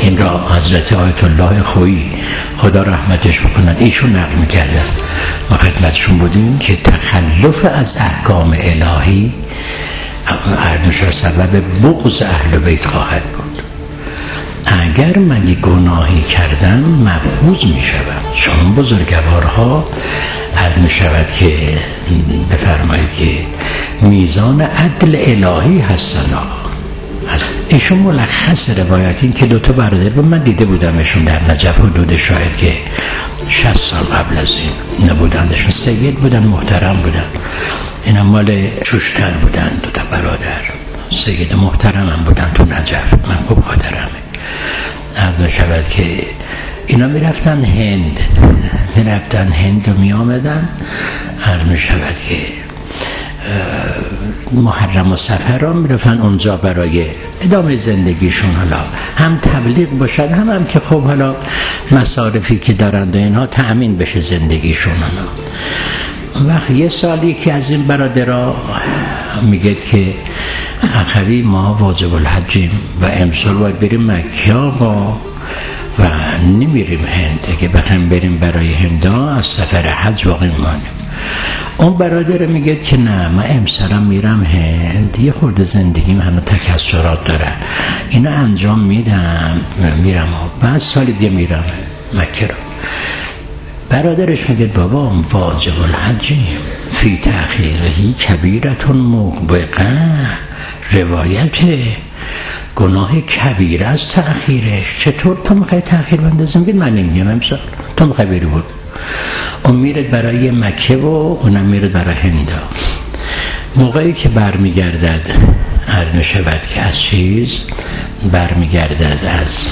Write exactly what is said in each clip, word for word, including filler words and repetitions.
این را حضرت آیت الله خویی خدا رحمتش بکند ایشون نقل میکردن، ما خدمتشون بودیم که تخلف از احکام الهی ارنوشا سبب بغض اهل بیت خواهد بود. اگر من گناهی کردم مبغوض می شدم، چون بزرگوارها عرض می شود که بفرمایید که میزان عدل الهی هستن. ایشون ملخص روایت این که دوتا برادر بود، من دیده بودمشون در نجف حدود شاید که شصت سال قبل از این نبودندشون، سید بودن، محترم بودن، اینا مال شوشتر بودن، دوتا برادر سید محترم هم بودن تو نجف، من خوب خاطرمه. عرض شود که اینا می رفتن هند می رفتن هند و می آمدن، عرض می شود که محرم و سفر را می رفتن اونجا برای ادامه زندگیشون، حالا هم تبلیغ باشد هم هم که خب حالا مصارفی که دارند و اینها تأمین بشه زندگیشون. وقت یه سالی که از این برادرها میگه که اخوی ما واجب الحجیم و امسال باید بریم مکه آقا و نمیریم هند، اگه بخوایم بریم برای هندا از سفر حج واقعی مانیم. اون برادر میگه که نه من امسالم میرم هند، یه خورده زندگیم هنو تکثرات داره، اینا انجام میدم میرم و بعد سال دیگه میرم مکه رو. برادرش میگه بابا واجب الحجیم فی تأخیرهی کبیرتون موبقه، روایت گناه کبیر از تأخیرش، چطور تو میخوای تأخیر بندازم؟ میگه من نمیگم امسال، تو میخوای بری بود. اون میرد برای مکه و اونم میرد برای هندا. موقعی که برمیگردد عرض میشود که از چیز برمیگردد از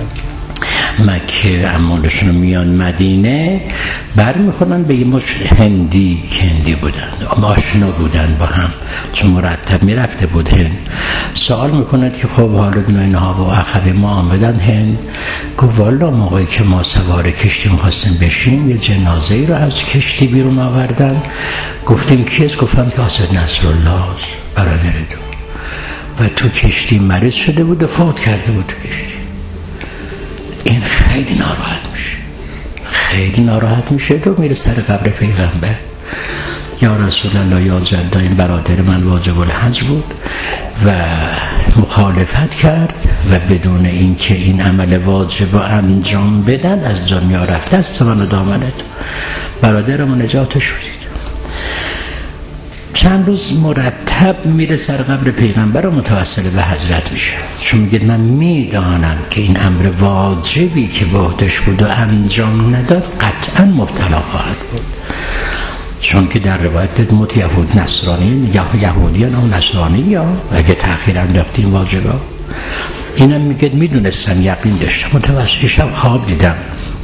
مکه اموالشون رو میان مدینه، بر میخونن به یه مش هندی که هندی بودن، آشنا بودن با هم چون مرتب میرفته بود هند. سوال میکند که خب حالا اینها با اخوی ما آمدن هند. گفت والا موقعی که ما سوار کشتی میخواستیم بشیم یه جنازه ای رو از کشتی بیرون آوردن، گفتیم کیست؟ گفتم که آسد نصرالله برادرتون و تو کشتی مریض شده بود و فوت کرده بود تو کشتی. این خیلی ناراحت میشه، خیلی ناراحت میشه تو میره سر قبر پیغمبر، یا رسول الله یا جدا این برادر من واجب الحج بود و مخالفت کرد و بدون اینکه این عمل واجب رو انجام بدن از دنیا رفت، دست منو دامنت برادرمو نجاتش بدید. چند روز مرتب میره سر قبر پیغمبر و متوسل به حضرت میشه، چون میگه من میدانم که این امر واجبی که به عهده‌اش بود و انجام نداد قطعا مبتلا خواهد بود، چون که در روایت مت یهود نصرانی یا یهودیان و نصرانی یا اگه تأخیر انداختین واجبا. اینم میگه میدونستم، یقین داشتم. متوسل شب خواب دیدم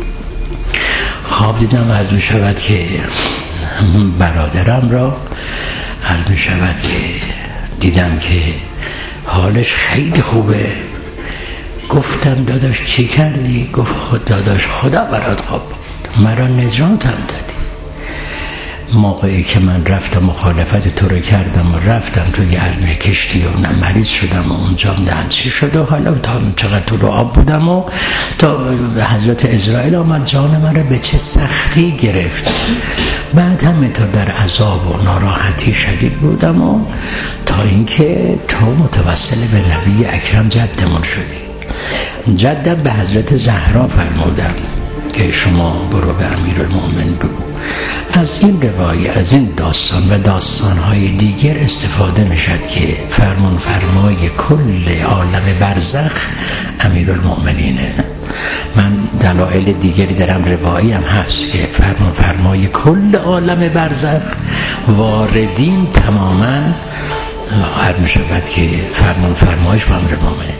خواب دیدم عرض میشود که برادرم را عرض می شود که دیدم که حالش خیلی خوبه. گفتم داداش چی کردی؟ گفت خود داداش خدا برات خواب بود، مرا نجاتم دادی. موقعی که من رفتم مخالفت تو رو کردم و رفتم توی عرض کشتی و نه مریض شدم و اونجا دهنچی شد و حالا تا چقدر تو رو آب بودم و تا حضرت اسرائیل آمد جان من رو به چه سختی گرفت. بعد همینطور در عذاب و ناراحتی شدید بودم و تا اینکه تو متوسل به نبی اکرم جدمون شدی. جدم به حضرت زهرا فرمودم که شما برو به امیرالمومنین بگو. از این روایت، از این داستان و داستان‌های دیگر استفاده میشد که فرمان فرمای کل عالم برزخ امیرالمومنینه. من دلایل دیگری دارم، روایی هم هست که فرمان فرمای کل عالم برزخ واردین تماما هر میشود که فرمان فرمایش با امیرالمومنین.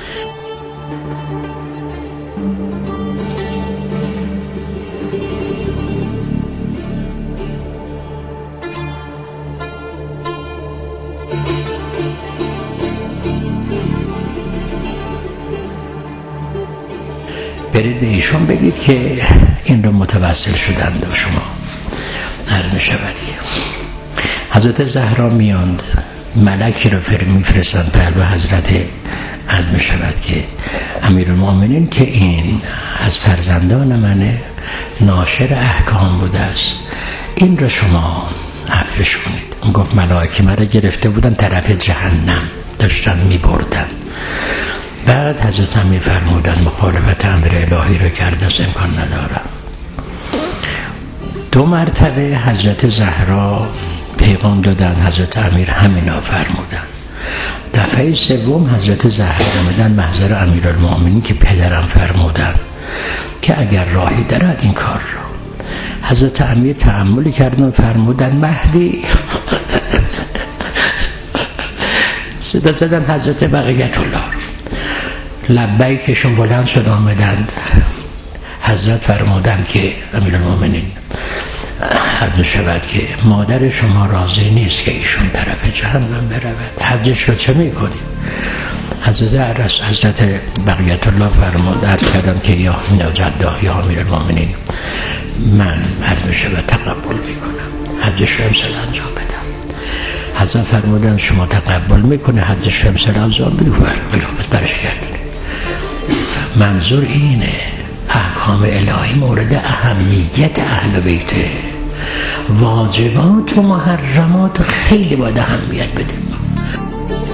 برید به ایشون بگید که این رو متوسل شدند و شما هر می شود. حضرت زهرا میاند، ملکی رو میفرستند پهلو حضرت عرض می شود که امیرالمؤمنین که این از فرزندان منه، ناشر احکام بوده است، این را شما عفوش کنید. اون گفت ملائکه مرا گرفته بودن طرف جهنم، داشتن می بردن. بعد حضرت امیر فرمودن مخالفت امر الهی رو کرده است، امکان ندارم. دو مرتبه حضرت زهرا پیغام دادن، حضرت امیر همینا فرمودن. دفعه سوم حضرت زهرا آمدن محضر امیرالمؤمنین که پدرم فرمودن که اگر راهی دارد این کار را. حضرت امیر تأمل کردن و فرمودن مهدی. صدا زدن حضرت بقیت الله، لبیکشون بلند شد آمدند. حضرت فرمودن که امیرالمؤمنین حد شود که مادر شما راضی نیست که ایشون طرف جهنم برود، حجش رو چه میکنی؟ حضرت عرس حضرت بقیت الله فرمود، عرض کردم که یا جده یا امیرالمؤمنین من حد شود تقبل میکنم، حجش رو امسال انجام بدم. حضرت فرمودن شما تقبل میکنه حجش رو امسال انجام بدم؟ بلوبت برش کردن. منظور اینه احکام الهی مورد اهمیت اهل بیته، واجبات و محرمات خیلی باید اهمیت بدیم.